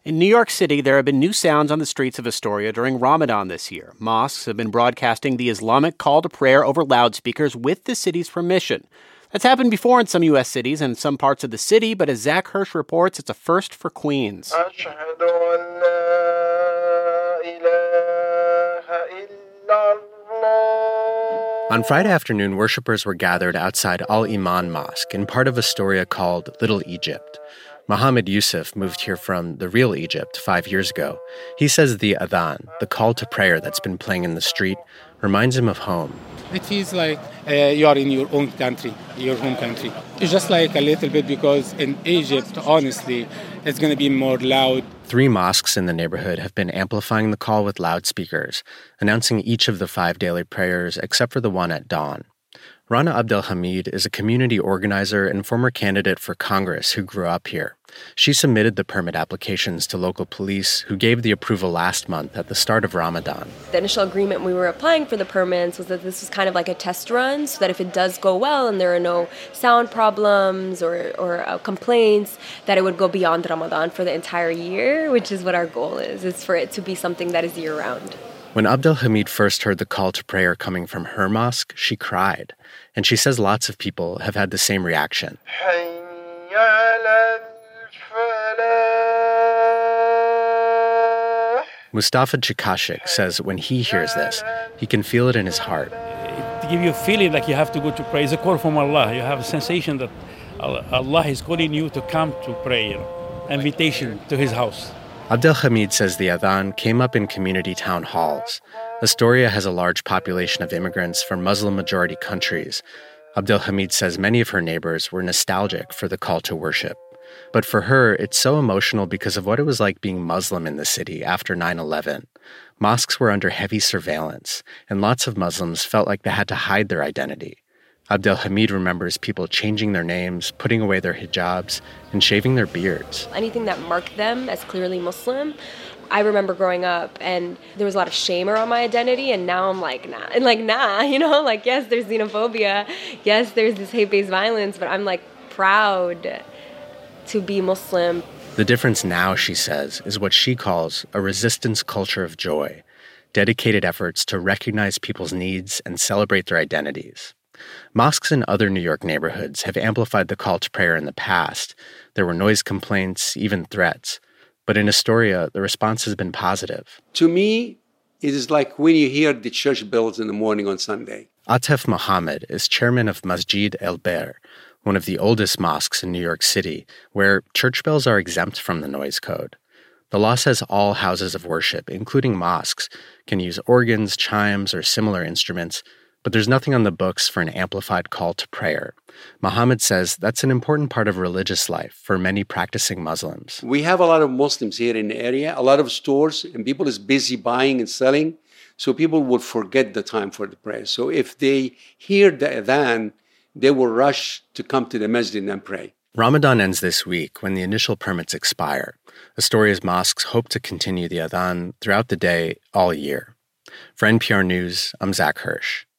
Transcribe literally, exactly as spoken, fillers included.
In New York City, there have been new sounds on the streets of Astoria during Ramadan this year. Mosques have been broadcasting the Islamic call to prayer over loudspeakers with the city's permission. That's happened before in some U S cities and in some parts of the city, but as Zach Hirsch reports, it's a first for Queens. On Friday afternoon, worshippers were gathered outside Al-Iman Mosque in part of Astoria called Little Egypt. Mohammed Yusuf moved here from the real Egypt five years ago. He says the adhan, the call to prayer that's been playing in the street, reminds him of home. It feels like uh, you are in your own country, your home country. It's just like a little bit because in Egypt, honestly, it's going to be more loud. Three mosques in the neighborhood have been amplifying the call with loudspeakers, announcing each of the five daily prayers except for the one at dawn. Rana Abdelhamid is a community organizer and former candidate for Congress who grew up here. She submitted the permit applications to local police, who gave the approval last month at the start of Ramadan. The initial agreement when we were applying for the permits was that this was kind of like a test run, so that if it does go well and there are no sound problems or, or uh, complaints, that it would go beyond Ramadan for the entire year, which is what our goal is, is for it to be something that is year-round. When Abdelhamid first heard the call to prayer coming from her mosque, she cried. And she says lots of people have had the same reaction. Mustafa Chikashik says when he hears this, he can feel it in his heart. To give you a feeling like you have to go to pray. It's a call from Allah. You have a sensation that Allah is calling you to come to pray, you know, invitation to his house. Abdelhamid says the adhan came up in community town halls. Astoria has a large population of immigrants from Muslim-majority countries. Abdelhamid says many of her neighbors were nostalgic for the call to worship. But for her, it's so emotional because of what it was like being Muslim in the city after nine eleven. Mosques were under heavy surveillance, and lots of Muslims felt like they had to hide their identity. Abdelhamid remembers people changing their names, putting away their hijabs, and shaving their beards. Anything that marked them as clearly Muslim, I remember growing up and there was a lot of shame around my identity, and now I'm like, nah. And like, nah, you know, like, yes, there's xenophobia. Yes, there's this hate-based violence, but I'm like proud to be Muslim. The difference now, she says, is what she calls a resistance culture of joy, dedicated efforts to recognize people's needs and celebrate their identities. Mosques in other New York neighborhoods have amplified the call to prayer in the past. There were noise complaints, even threats. But in Astoria, the response has been positive. To me, it is like when you hear the church bells in the morning on Sunday. Atef Mohammed is chairman of Masjid El Bair, one of the oldest mosques in New York City, where church bells are exempt from the noise code. The law says all houses of worship, including mosques, can use organs, chimes, or similar instruments, but there's nothing on the books for an amplified call to prayer. Mohammed says that's an important part of religious life for many practicing Muslims. We have a lot of Muslims here in the area, a lot of stores, and people is busy buying and selling, so people will forget the time for the prayer. So if they hear the adhan, they will rush to come to the masjid and pray. Ramadan ends this week when the initial permits expire. Astoria's mosques hope to continue the adhan throughout the day all year. For N P R News, I'm Zach Hirsch.